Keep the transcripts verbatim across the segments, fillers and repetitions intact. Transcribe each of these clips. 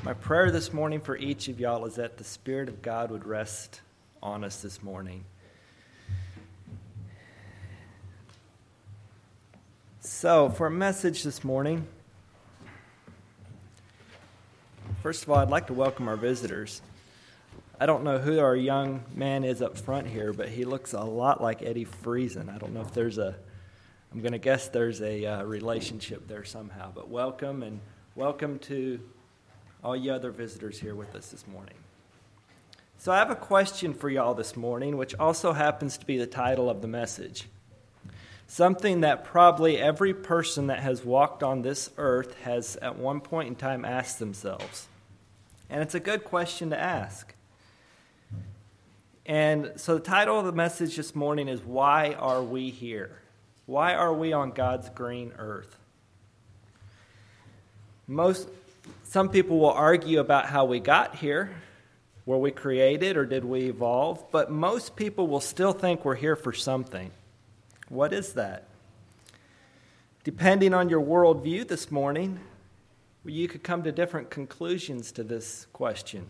My prayer this morning for each of y'all is that the Spirit of God would rest on us this morning. So, for a message this morning, first of all, I'd like to welcome our visitors. I don't know who our young man is up front here, but he looks a lot like Eddie Friesen. I don't know if there's a, I'm going to guess there's a uh, relationship there somehow. But welcome, and welcome to all you other visitors here with us this morning. So I have a question for y'all this morning, which also happens to be the title of the message. Something that probably every person that has walked on this earth has at one point in time asked themselves. And it's a good question to ask. And so the title of the message this morning is, Why Are We Here? Why are we on God's green earth? Most, some people will argue about how we got here. Were we created or did we evolve? But most people will still think we're here for something. What is that? Depending on your worldview this morning, you could come to different conclusions to this question.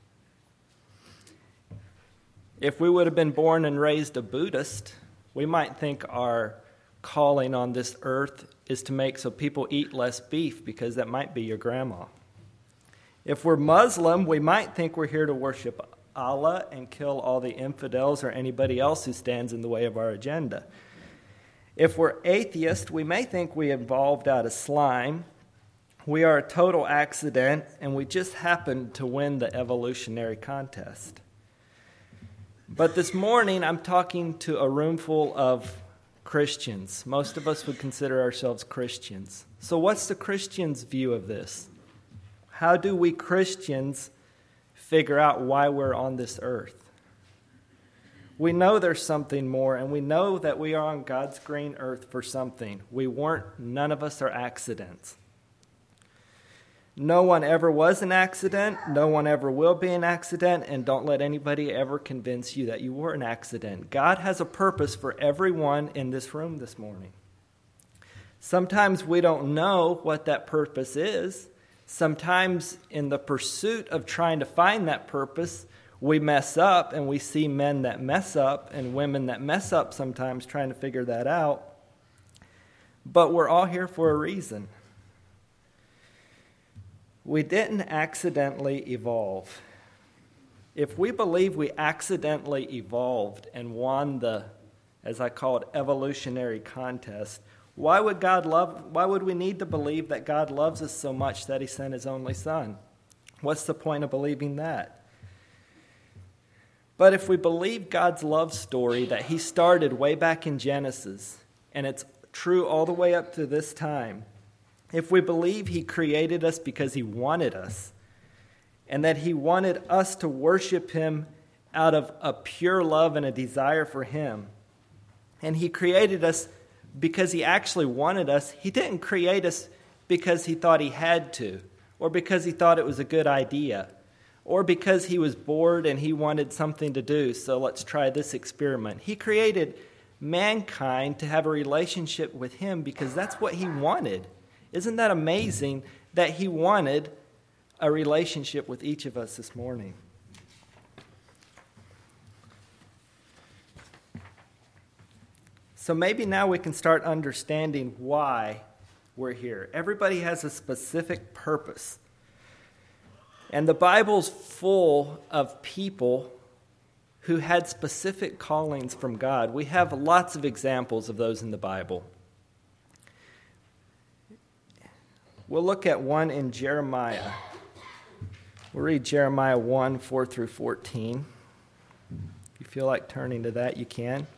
If we would have been born and raised a Buddhist, we might think our calling on this earth is to make so people eat less beef because that might be your grandma. If we're Muslim, we might think we're here to worship Allah and kill all the infidels or anybody else who stands in the way of our agenda. If we're atheist, we may think we evolved out of slime. We are a total accident, and we just happened to win the evolutionary contest. But this morning, I'm talking to a room full of Christians. Most of us would consider ourselves Christians. So what's the Christian's view of this? How do we Christians figure out why we're on this earth? We know there's something more, and we know that we are on God's green earth for something. We weren't, none of us are accidents. No one ever was an accident. No one ever will be an accident. And don't let anybody ever convince you that you were an accident. God has a purpose for everyone in this room this morning. Sometimes we don't know what that purpose is. Sometimes in the pursuit of trying to find that purpose, we mess up, and we see men that mess up and women that mess up sometimes trying to figure that out. But we're all here for a reason. We didn't accidentally evolve. If we believe we accidentally evolved and won the, as I call it, evolutionary contest, why would God love, why would we need to believe that God loves us so much that he sent his only son? What's the point of believing that? But if we believe God's love story that he started way back in Genesis, and it's true all the way up to this time, if we believe he created us because he wanted us, and that he wanted us to worship him out of a pure love and a desire for him, and he created us because he actually wanted us, he didn't create us because he thought he had to, or because he thought it was a good idea, or because he was bored and he wanted something to do, so let's try this experiment. He created mankind to have a relationship with him because that's what he wanted. Isn't that amazing that he wanted a relationship with each of us this morning? So maybe now we can start understanding why we're here. Everybody has a specific purpose. And the Bible's full of people who had specific callings from God. We have lots of examples of those in the Bible. We'll look at one in Jeremiah. We'll read Jeremiah one, four through fourteen. If you feel like turning to that, you can.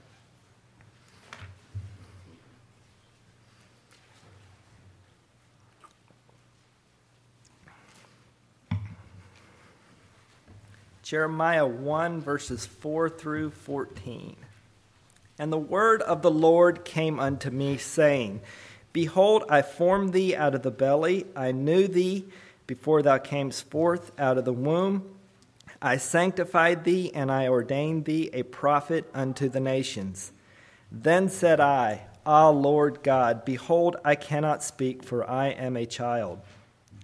Jeremiah one, verses four through fourteen. And the word of the Lord came unto me, saying, Behold, I formed thee out of the belly. I knew thee before thou camest forth out of the womb. I sanctified thee, and I ordained thee a prophet unto the nations. Then said I, Ah, Lord God, behold, I cannot speak, for I am a child.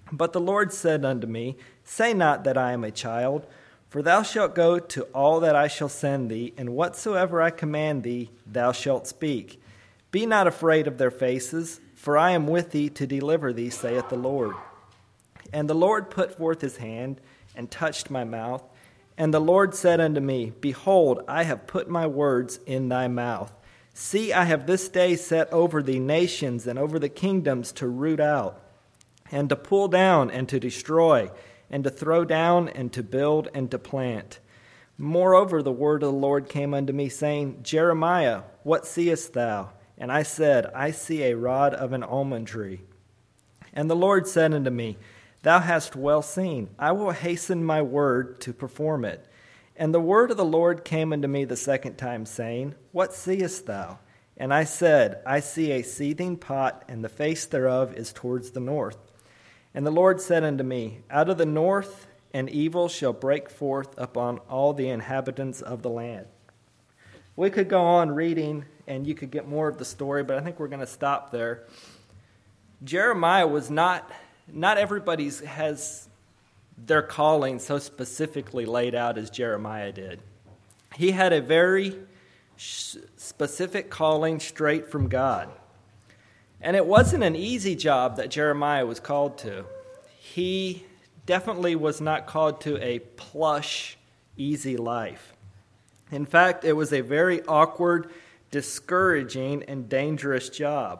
But the Lord said unto me, Say not that I am a child, for thou shalt go to all that I shall send thee, and whatsoever I command thee, thou shalt speak. Be not afraid of their faces, for I am with thee to deliver thee, saith the Lord. And the Lord put forth his hand, and touched my mouth. And the Lord said unto me, Behold, I have put my words in thy mouth. See, I have this day set over thee nations and over the kingdoms to root out, and to pull down, and to destroy, and to throw down, and to build, and to plant. Moreover, the word of the Lord came unto me, saying, Jeremiah, what seest thou? And I said, I see a rod of an almond tree. And the Lord said unto me, Thou hast well seen. I will hasten my word to perform it. And the word of the Lord came unto me the second time, saying, What seest thou? And I said, I see a seething pot, and the face thereof is towards the north. And the Lord said unto me, Out of the north an evil shall break forth upon all the inhabitants of the land. We could go on reading, and you could get more of the story, but I think we're going to stop there. Jeremiah was not... Not everybody has their calling so specifically laid out as Jeremiah did. He had a very specific calling straight from God. And it wasn't an easy job that Jeremiah was called to. He definitely was not called to a plush, easy life. In fact, it was a very awkward, discouraging, and dangerous job.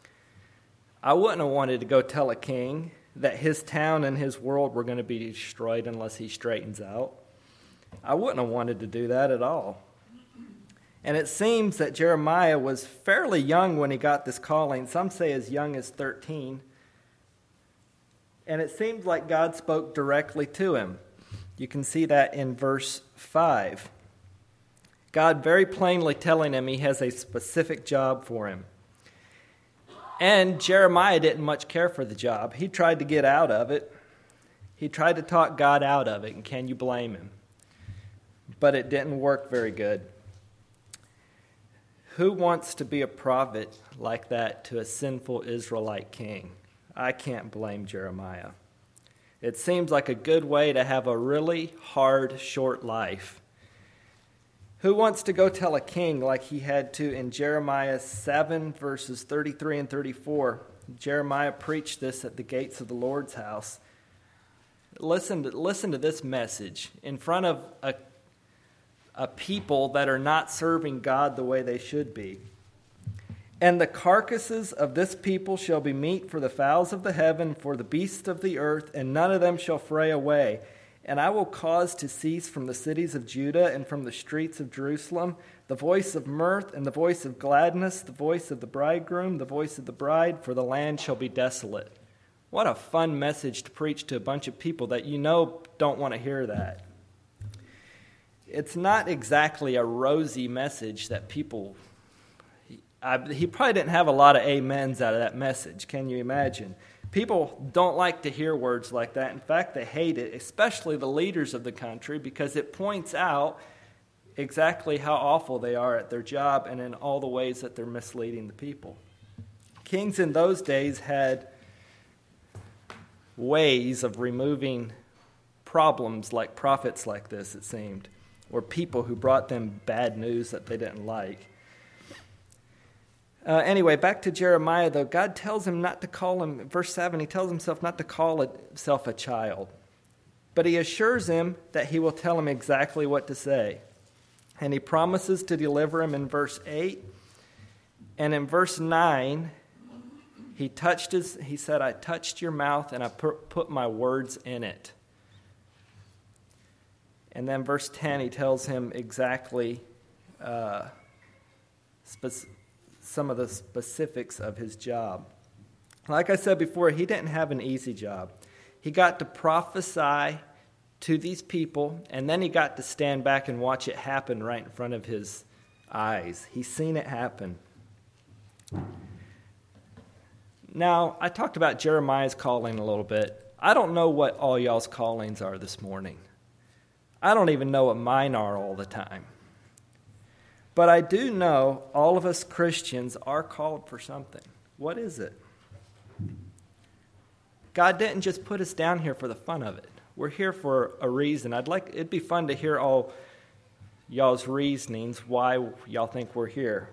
I wouldn't have wanted to go tell a king that his town and his world were going to be destroyed unless he straightens out. I wouldn't have wanted to do that at all. And it seems that Jeremiah was fairly young when he got this calling. Some say as young as thirteen. And it seems like God spoke directly to him. You can see that in verse five. God very plainly telling him he has a specific job for him. And Jeremiah didn't much care for the job. He tried to get out of it. He tried to talk God out of it, and can you blame him? But it didn't work very good. Who wants to be a prophet like that to a sinful Israelite king? I can't blame Jeremiah. It seems like a good way to have a really hard, short life. Who wants to go tell a king like he had to in Jeremiah seven, verses thirty-three and thirty-four? Jeremiah preached this at the gates of the Lord's house. Listen to, listen to this message in front of a, a people that are not serving God the way they should be. And the carcasses of this people shall be meat for the fowls of the heaven, for the beasts of the earth, and none of them shall fray away. And I will cause to cease from the cities of Judah and from the streets of Jerusalem the voice of mirth and the voice of gladness, the voice of the bridegroom, the voice of the bride, for the land shall be desolate. What a fun message to preach to a bunch of people that you know don't want to hear that. It's not exactly a rosy message that people... I, he probably didn't have a lot of amens out of that message, can you imagine? People don't like to hear words like that. In fact, they hate it, especially the leaders of the country, because it points out exactly how awful they are at their job and in all the ways that they're misleading the people. Kings in those days had ways of removing problems like prophets like this, it seemed, or people who brought them bad news that they didn't like. Uh, anyway, back to Jeremiah, though. God tells him not to call him, verse seven, he tells himself not to call himself a child. But he assures him that he will tell him exactly what to say. And he promises to deliver him in verse eight. And in verse nine, he touched his, he said, I touched your mouth and I put my words in it. And then verse ten, he tells him exactly uh, specific. some of the specifics of his job. Like I said before, he didn't have an easy job. He got to prophesy to these people, and then he got to stand back and watch it happen right in front of his eyes. He's seen it happen. Now, I talked about Jeremiah's calling a little bit. I don't know what all y'all's callings are this morning. I don't even know what mine are all the time. But I do know all of us Christians are called for something. What is it? God didn't just put us down here for the fun of it. We're here for a reason. I'd like it'd be fun to hear all y'all's reasonings why y'all think we're here.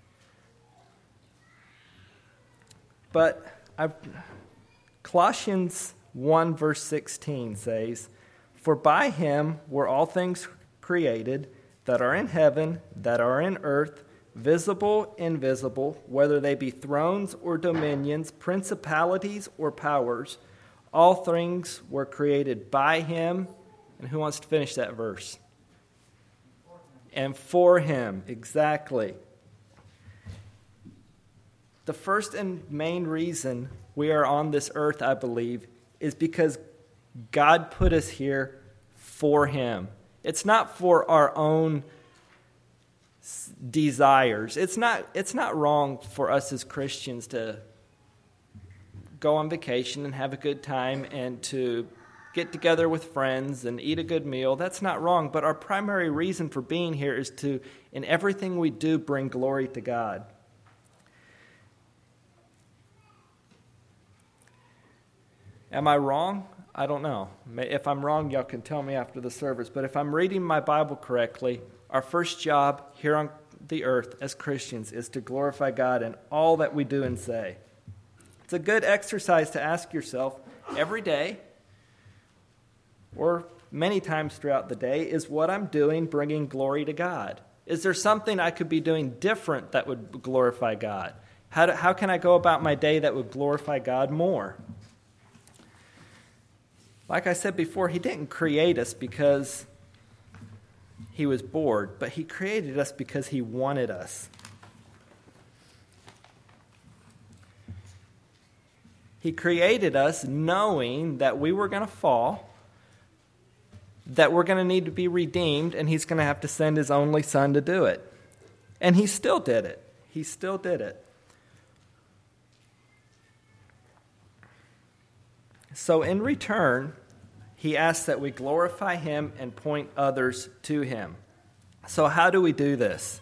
But I've, Colossians one verse sixteen says, "For by him were all things created that are in heaven, that are in earth, visible, invisible, whether they be thrones or dominions, principalities or powers. All things were created by him." And who wants to finish that verse? And for him, exactly. The first and main reason we are on this earth, I believe, is because God put us here for him. It's not for our own desires. It's not, it's not wrong for us as Christians to go on vacation and have a good time and to get together with friends and eat a good meal. That's not wrong, but our primary reason for being here is to, in everything we do, bring glory to God. Am I wrong? I don't know. If I'm wrong, y'all can tell me after the service. But if I'm reading my Bible correctly, our first job here on the earth as Christians is to glorify God in all that we do and say. It's a good exercise to ask yourself every day, or many times throughout the day, is what I'm doing bringing glory to God? Is there something I could be doing different that would glorify God? How, do, how can I go about my day that would glorify God more? Like I said before, he didn't create us because he was bored, but he created us because he wanted us. He created us knowing that we were going to fall, that we're going to need to be redeemed, and he's going to have to send his only son to do it. And he still did it. He still did it. So in return, he asks that we glorify him and point others to him. So how do we do this?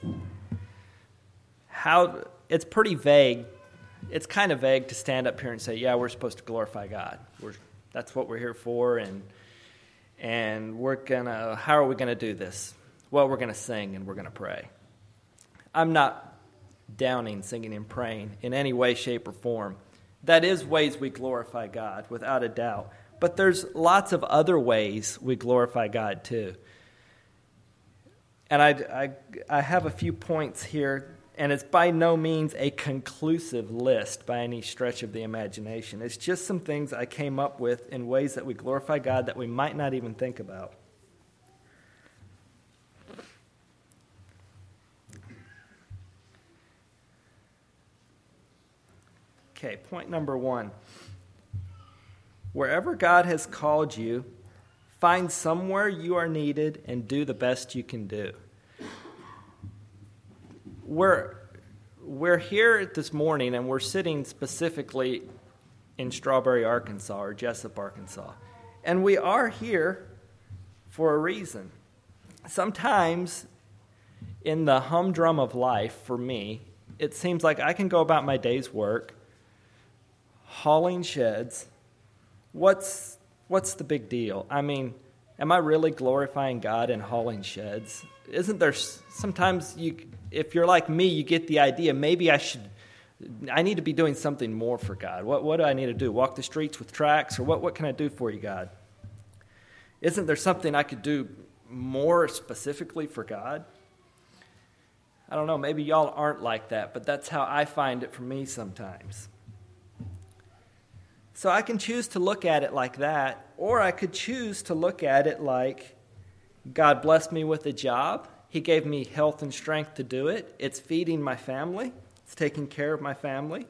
How? It's pretty vague. It's kind of vague to stand up here and say, yeah, we're supposed to glorify God. We're, that's what we're here for, and and we're gonna, how are we going to do this? Well, we're going to sing and we're going to pray. I'm not downing singing and praying in any way, shape, or form. That is ways we glorify God, without a doubt. But there's lots of other ways we glorify God too. And I, I, I have a few points here, and it's by no means a conclusive list by any stretch of the imagination. It's just some things I came up with in ways that we glorify God that we might not even think about. Okay, point number one. Wherever God has called you, find somewhere you are needed and do the best you can do. We're, we're here this morning, and we're sitting specifically in Strawberry, Arkansas, or Jessup, Arkansas. And we are here for a reason. Sometimes in the humdrum of life, for me, it seems like I can go about my day's work hauling sheds. What's what's the big deal? I mean, am I really glorifying God in hauling sheds? Isn't there sometimes you, if you're like me, you get the idea, maybe I should, I need to be doing something more for God. What what do I need to do? Walk the streets with tracts, or what, what can I do for you, God? Isn't there something I could do more specifically for God? I don't know, maybe y'all aren't like that, but that's how I find it for me sometimes. So I can choose to look at it like that, or I could choose to look at it like, God blessed me with a job. He gave me health and strength to do it. It's feeding my family. It's taking care of my family.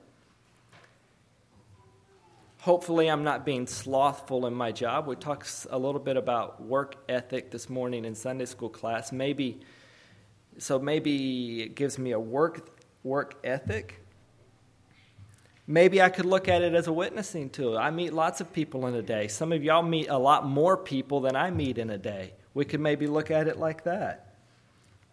Hopefully I'm not being slothful in my job. We talked a little bit about work ethic this morning in Sunday school class. Maybe, so maybe it gives me a work work ethic. Maybe I could look at it as a witnessing tool. I meet lots of people in a day. Some of y'all meet a lot more people than I meet in a day. We could maybe look at it like that.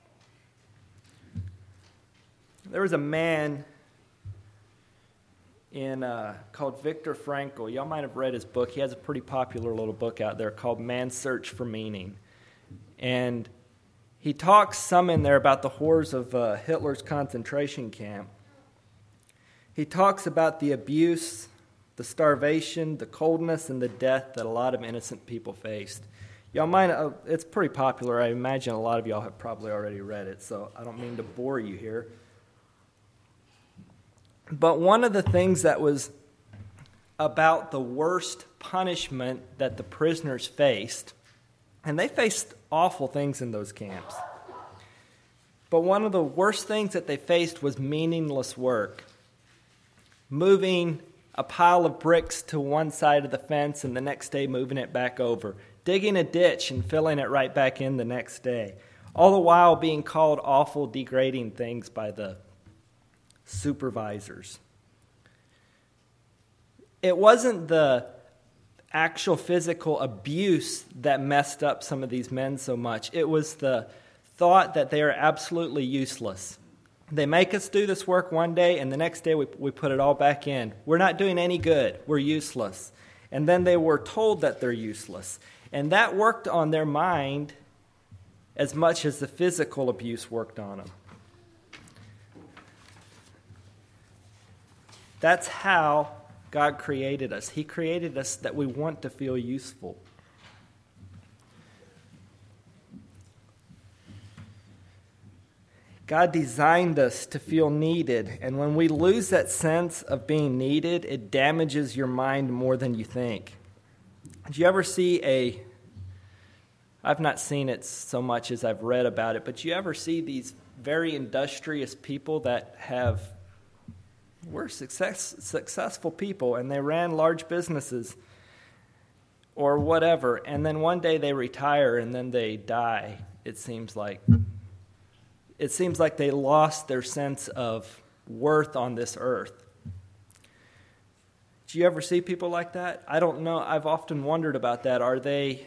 There was a man in uh, called Viktor Frankl. Y'all might have read his book. He has a pretty popular little book out there called Man's Search for Meaning. And he talks some in there about the horrors of uh, Hitler's concentration camp. He talks about the abuse, the starvation, the coldness, and the death that a lot of innocent people faced. Y'all might, uh, it's pretty popular. I imagine a lot of y'all have probably already read it, so I don't mean to bore you here. But one of the things that was about the worst punishment that the prisoners faced, and they faced awful things in those camps, but one of the worst things that they faced was meaningless work. Moving a pile of bricks to one side of the fence and the next day moving it back over. Digging a ditch and filling it right back in the next day. All the while being called awful, degrading things by the supervisors. It wasn't the actual physical abuse that messed up some of these men so much. It was the thought that they are absolutely useless. They make us do this work one day, and the next day we, we put it all back in. We're not doing any good. We're useless. And then they were told that they're useless. And that worked on their mind as much as the physical abuse worked on them. That's how God created us. He created us that we want to feel useful. God designed us to feel needed, and when we lose that sense of being needed, it damages your mind more than you think. Did you ever see a, I've not seen it so much as I've read about it, but do you ever see these very industrious people that have were success, successful people, and they ran large businesses or whatever, and then one day they retire and then they die, it seems like. It seems like they lost their sense of worth on this earth. Do you ever see people like that? I don't know. I've often wondered about that. Are they...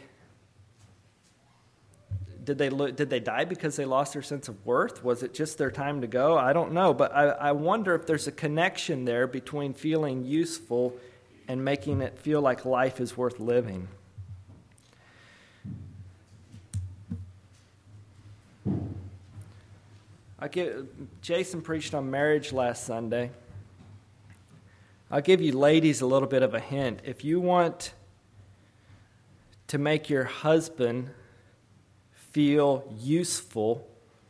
Did they did they die because they lost their sense of worth? Was it just their time to go? I don't know, but I, I wonder if there's a connection there between feeling useful and making it feel like life is worth living. I give, Jason preached on marriage last Sunday. I'll give you ladies a little bit of a hint. If you want to make your husband feel useful.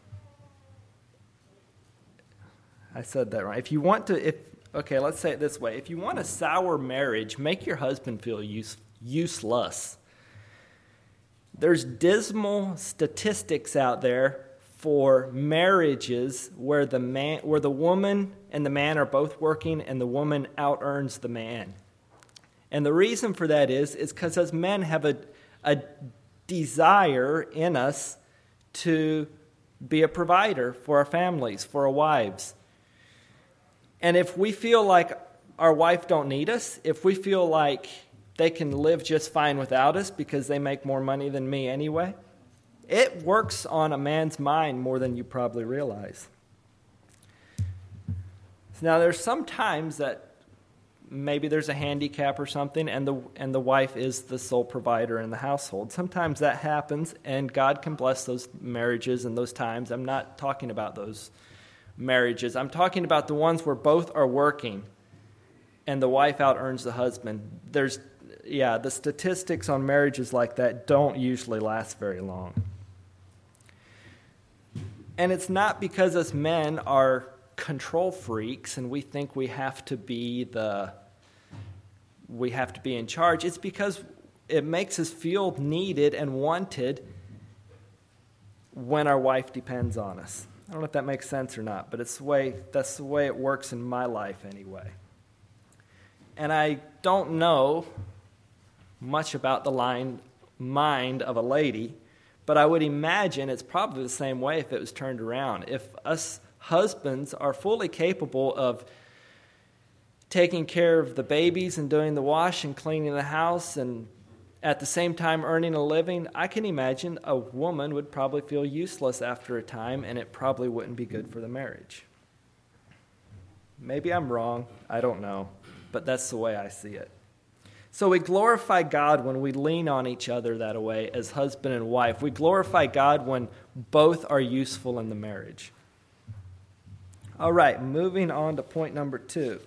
I said that right. If you want to, if okay, let's say it this way. If you want a sour marriage, make your husband feel use, useless. There's dismal statistics out there for marriages where the man, where the woman and the man are both working, and the woman out-earns the man. And the reason for that is, is because as men have a a desire in us to be a provider for our families, for our wives. And if we feel like our wife don't need us, if we feel like they can live just fine without us because they make more money than me anyway, it works on a man's mind more than you probably realize. Now, there's some times that maybe there's a handicap or something, and the and the wife is the sole provider in the household. Sometimes that happens, and God can bless those marriages and those times. I'm not talking about those marriages. I'm talking about the ones where both are working, and the wife out-earns the husband. There's, yeah, the statistics on marriages like that don't usually last very long. And it's not because us men are control freaks and we think we have to be the we have to be in charge. It's because it makes us feel needed and wanted when our wife depends on us. I don't know if that makes sense or not, but it's the way that's the way it works in my life anyway. And I don't know much about the line mind of a lady, but I would imagine it's probably the same way if it was turned around. If us husbands are fully capable of taking care of the babies and doing the wash and cleaning the house and at the same time earning a living, I can imagine a woman would probably feel useless after a time, and it probably wouldn't be good for the marriage. Maybe I'm wrong. I don't know. but that's the way I see it. So we glorify God when we lean on each other that way as husband and wife. We glorify God when both are useful in the marriage. All right, moving on to point number two.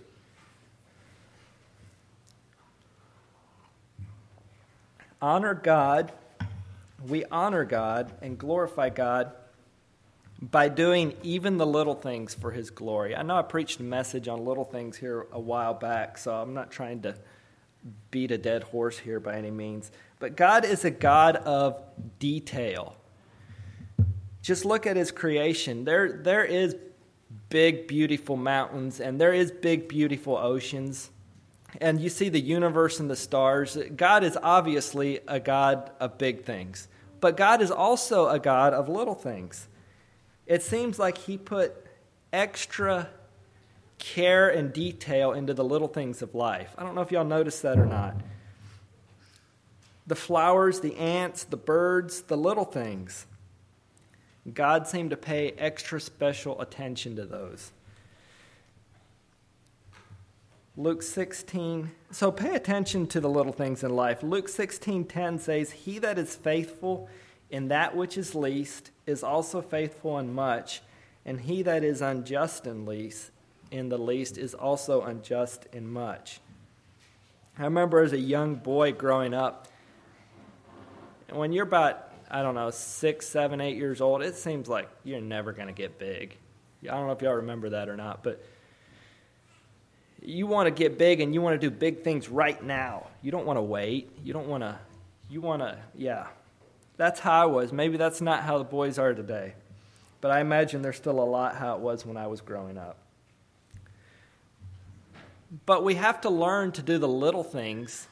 Honor God. We honor God and glorify God by doing even the little things for his glory. I know I preached a message on little things here a while back, so I'm not trying to beat a dead horse here by any means. But God is a God of detail. Just look at his creation. There, there is big, beautiful mountains, and there is big, beautiful oceans. And you see the universe and the stars. God is obviously a God of big things. But God is also a God of little things. It seems like he put extra care and detail into the little things of life. I don't know if y'all noticed that or not. The flowers, the ants, the birds, the little things. God seemed to pay extra special attention to those. Luke sixteen, so pay attention to the little things in life. Luke sixteen ten says, "He that is faithful in that which is least is also faithful in much, and he that is unjust in least in the least is also unjust in much." I remember as a young boy growing up, and when you're about, I don't know, six, seven, eight years old, it seems like you're never going to get big. I don't know if y'all remember that or not, but you want to get big and you want to do big things right now. You don't want to wait. You don't want to, you want to, yeah. That's how I was. Maybe that's not how the boys are today. But I imagine there's still a lot how it was when I was growing up. But we have to learn to do the little things.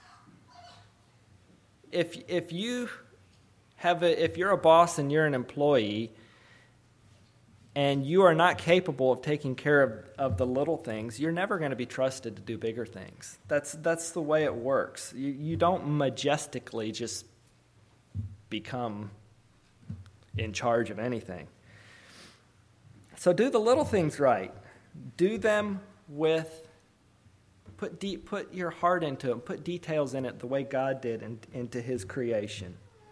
If if you have a, if you're a boss and you're an employee and you are not capable of taking care of, of the little things, you're never going to be trusted to do bigger things. That's that's the way it works. You you don't majestically just become in charge of anything. So do the little things right. Do them with Put deep, put your heart into it. Put details in it the way God did in, into his creation.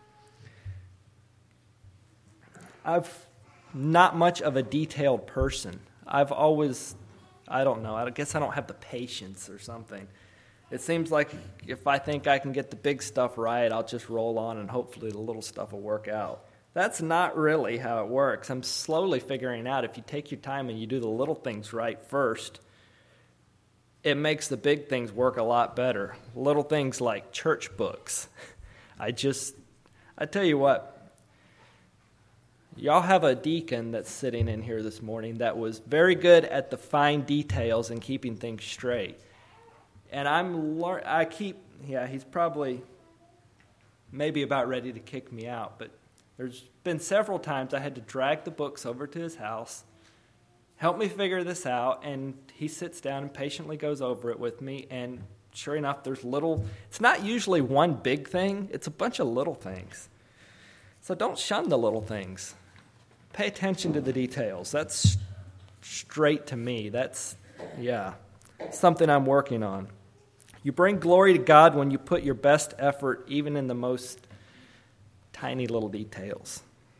I've not much of a detailed person. I've always, I don't know, I guess I don't have the patience or something. It seems like if I think I can get the big stuff right, I'll just roll on and hopefully the little stuff will work out. That's not really how it works. I'm slowly figuring out if you take your time and you do the little things right first, it makes the big things work a lot better. Little things like church books. I just, I tell you what, y'all have a deacon that's sitting in here this morning that was very good at the fine details and keeping things straight. And I'm, lear- I keep, yeah, he's probably maybe about ready to kick me out, but there's been several times I had to drag the books over to his house, help me figure this out, and he sits down and patiently goes over it with me, and sure enough, there's little, it's not usually one big thing, it's a bunch of little things. So don't shun the little things. Pay attention to the details. That's straight to me. That's, yeah, something I'm working on. You bring glory to God when you put your best effort even in the most tiny little details.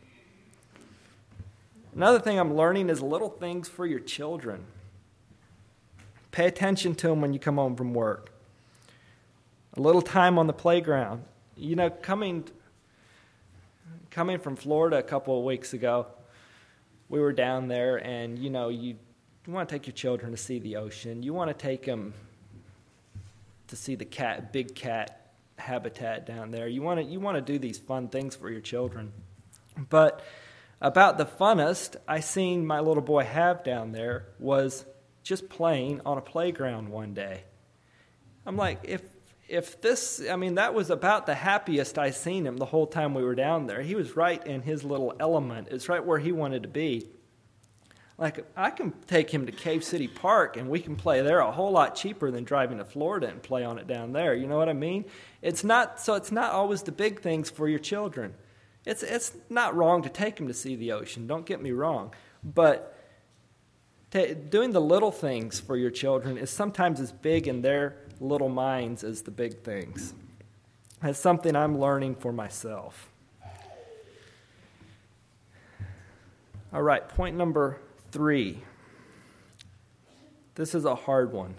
Another thing I'm learning is little things for your children. Pay attention to them when you come home from work. A little time on the playground. You know, coming coming from Florida a couple of weeks ago, we were down there, and, you know, you, you want to take your children to see the ocean. You want to take them to see the cat, big cat habitat down there. You want to you want to do these fun things for your children. But about the funnest I seen my little boy have down there was just playing on a playground one day. I'm like, if if this, I mean, that was about the happiest I seen him the whole time we were down there. He was right in his little element. It's right where he wanted to be. Like, I can take him to Cave City Park and we can play there a whole lot cheaper than driving to Florida and play on it down there. You know what I mean? It's not, so it's not always the big things for your children. It's it's not wrong to take them to see the ocean. Don't get me wrong. But Ta- doing the little things for your children is sometimes as big in their little minds as the big things. That's something I'm learning for myself. All right, point number three. This is a hard one.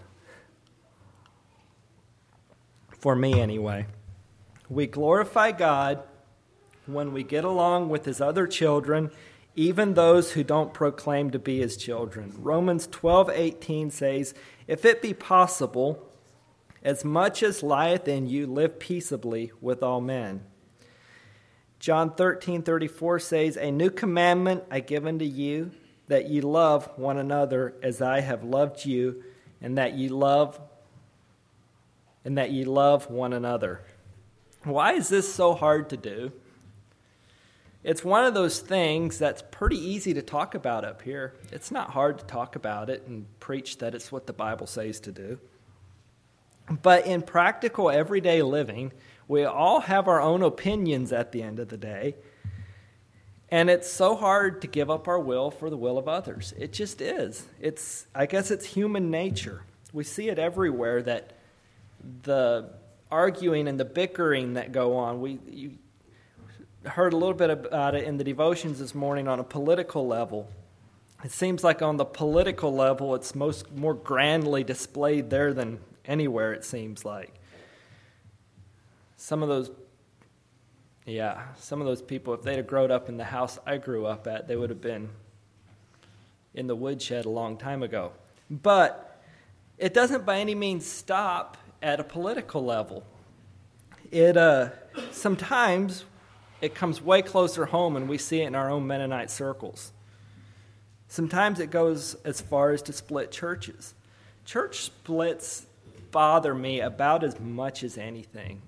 For me, anyway. We glorify God when we get along with his other children, even those who don't proclaim to be his children. Romans twelve eighteen says, "If it be possible, as much as lieth in you, live peaceably with all men." John thirteen thirty-four says, "A new commandment I give unto you, that ye love one another as I have loved you, and that ye love and that ye love one another." Why is this so hard to do? It's one of those things that's pretty easy to talk about up here. It's not hard to talk about it and preach that it's what the Bible says to do. But in practical everyday living, we all have our own opinions at the end of the day. And it's so hard to give up our will for the will of others. It just is. It's, I guess it's human nature. We see it everywhere, that the arguing and the bickering that go on. We you heard a little bit about it in the devotions this morning on a political level. It seems like on the political level, it's most more grandly displayed there than anywhere, it seems like. Some of those Yeah, some of those people, if they'd have grown up in the house I grew up at, they would have been in the woodshed a long time ago. But it doesn't by any means stop at a political level. It uh, sometimes it comes way closer home, and we see it in our own Mennonite circles. Sometimes it goes as far as to split churches. Church splits bother me about as much as anything.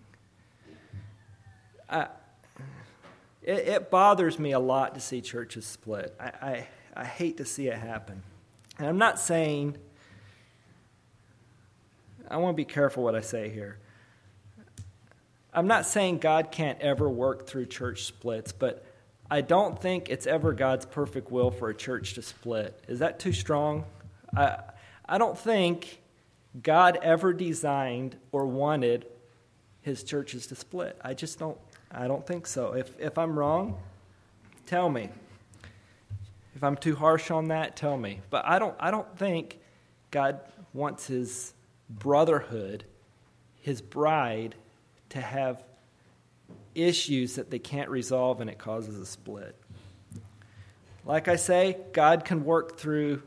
I It, it bothers me a lot to see churches split. I, I, I hate to see it happen. And I'm not saying, I want to be careful what I say here. I'm not saying God can't ever work through church splits, but I don't think it's ever God's perfect will for a church to split. Is that too strong? I, I don't think God ever designed or wanted his churches to split. I just don't. I don't think so. If if I'm wrong, tell me. If I'm too harsh on that, tell me. But I don't I don't think God wants his brotherhood, his bride, to have issues that they can't resolve and it causes a split. Like I say, God can work through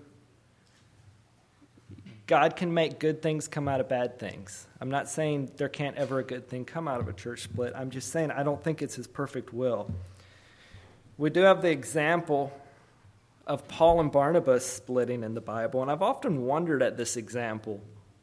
God can make good things come out of bad things. I'm not saying there can't ever a good thing come out of a church split. I'm just saying I don't think it's his perfect will. We do have the example of Paul and Barnabas splitting in the Bible, and I've often wondered at this example.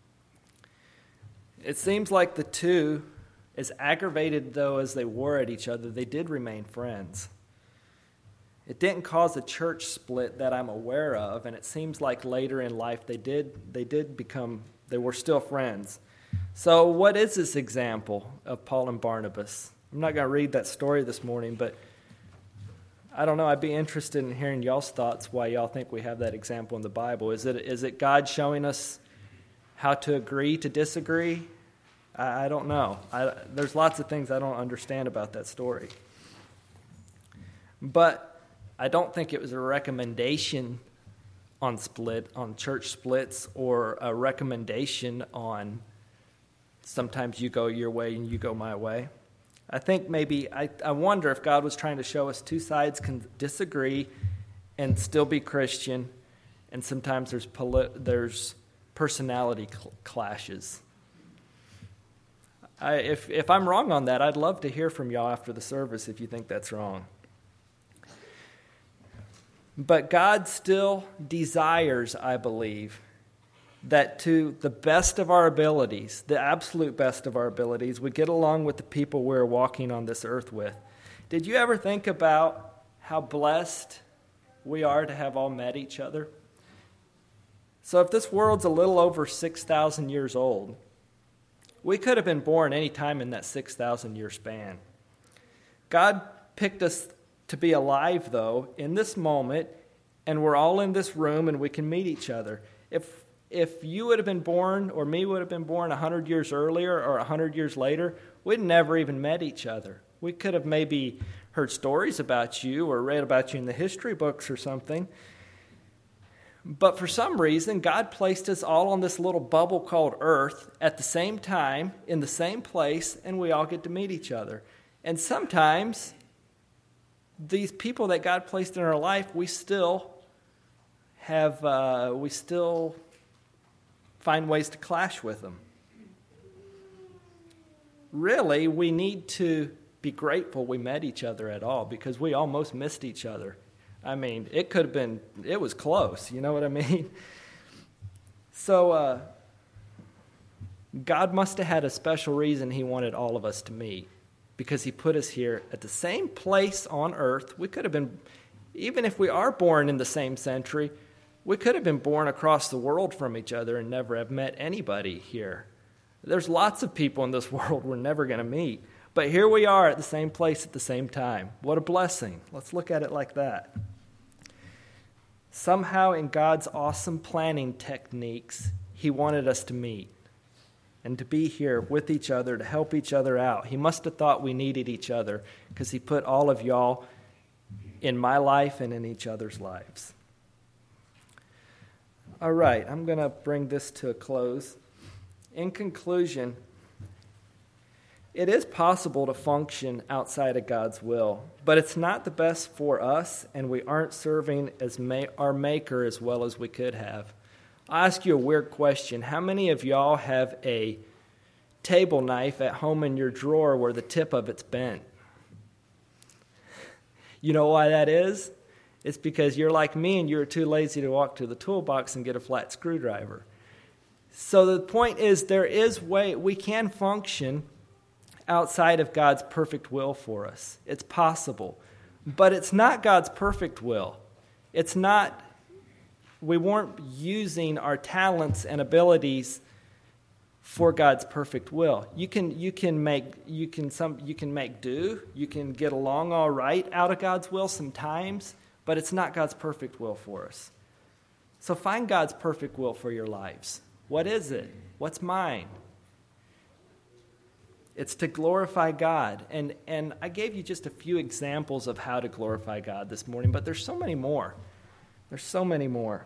It seems like the two, as aggravated though as they were at each other, they did remain friends. It didn't cause a church split that I'm aware of, and it seems like later in life they did they did become, they were still friends. So what is this example of Paul and Barnabas? I'm not going to read that story this morning, but I don't know, I'd be interested in hearing y'all's thoughts why y'all think we have that example in the Bible. Is it is it God showing us how to agree to disagree? I, I don't know. I, there's lots of things I don't understand about that story. But I don't think it was a recommendation on split, on church splits, or a recommendation on sometimes you go your way and you go my way. I think maybe, I, I wonder if God was trying to show us two sides can disagree and still be Christian, and sometimes there's poli- there's personality cl- clashes. I, if if I'm wrong on that, I'd love to hear from y'all after the service if you think that's wrong. But God still desires, I believe, that to the best of our abilities, the absolute best of our abilities, we get along with the people we're walking on this earth with. Did you ever think about how blessed we are to have all met each other? So if this world's a little over six thousand years old, we could have been born any time in that six thousand year span. God picked us to be alive, though, in this moment, and we're all in this room and we can meet each other. If if you would have been born, or me would have been born one hundred years earlier or one hundred years later, we'd never even met each other. We could have maybe heard stories about you or read about you in the history books or something. But for some reason, God placed us all on this little bubble called Earth at the same time, in the same place, and we all get to meet each other. And sometimes, these people that God placed in our life, we still have, uh, we still find ways to clash with them. Really, we need to be grateful we met each other at all, because we almost missed each other. I mean, it could have been, it was close, you know what I mean? So, uh, God must have had a special reason he wanted all of us to meet, because he put us here at the same place on earth. We could have been, even if we are born in the same century, we could have been born across the world from each other and never have met anybody here. There's lots of people in this world we're never going to meet. But here we are at the same place at the same time. What a blessing. Let's look at it like that. Somehow in God's awesome planning techniques, he wanted us to meet and to be here with each other, to help each other out. He must have thought we needed each other, because he put all of y'all in my life and in each other's lives. All right, I'm going to bring this to a close. In conclusion, it is possible to function outside of God's will, but it's not the best for us, and we aren't serving as ma- our Maker as well as we could have. I'll ask you a weird question. How many of y'all have a table knife at home in your drawer where the tip of it's bent? You know why that is? It's because you're like me and you're too lazy to walk to the toolbox and get a flat screwdriver. So the point is, there is way we can function outside of God's perfect will for us. It's possible. But it's not God's perfect will. It's not, we weren't using our talents and abilities for God's perfect will. You can you can make you can some you can make do, you can get along all right out of God's will sometimes, but it's not God's perfect will for us. So find God's perfect will for your lives. What is it? What's mine? It's to glorify God. And, and I gave you just a few examples of how to glorify God this morning, but there's so many more. There's so many more.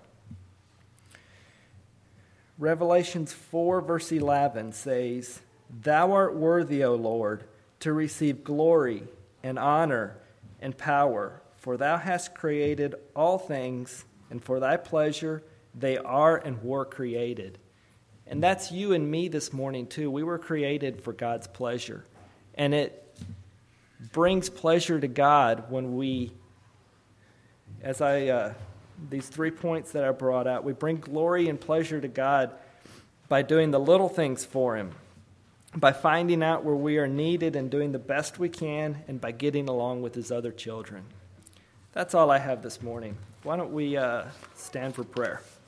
Revelations four, verse eleven says, "Thou art worthy, O Lord, to receive glory and honor and power, for thou hast created all things, and for thy pleasure they are and were created." And that's you and me this morning, too. We were created for God's pleasure. And it brings pleasure to God when we, as I, uh, these three points that I brought out, we bring glory and pleasure to God by doing the little things for him, by finding out where we are needed and doing the best we can, and by getting along with his other children. That's all I have this morning. Why don't we uh, stand for prayer?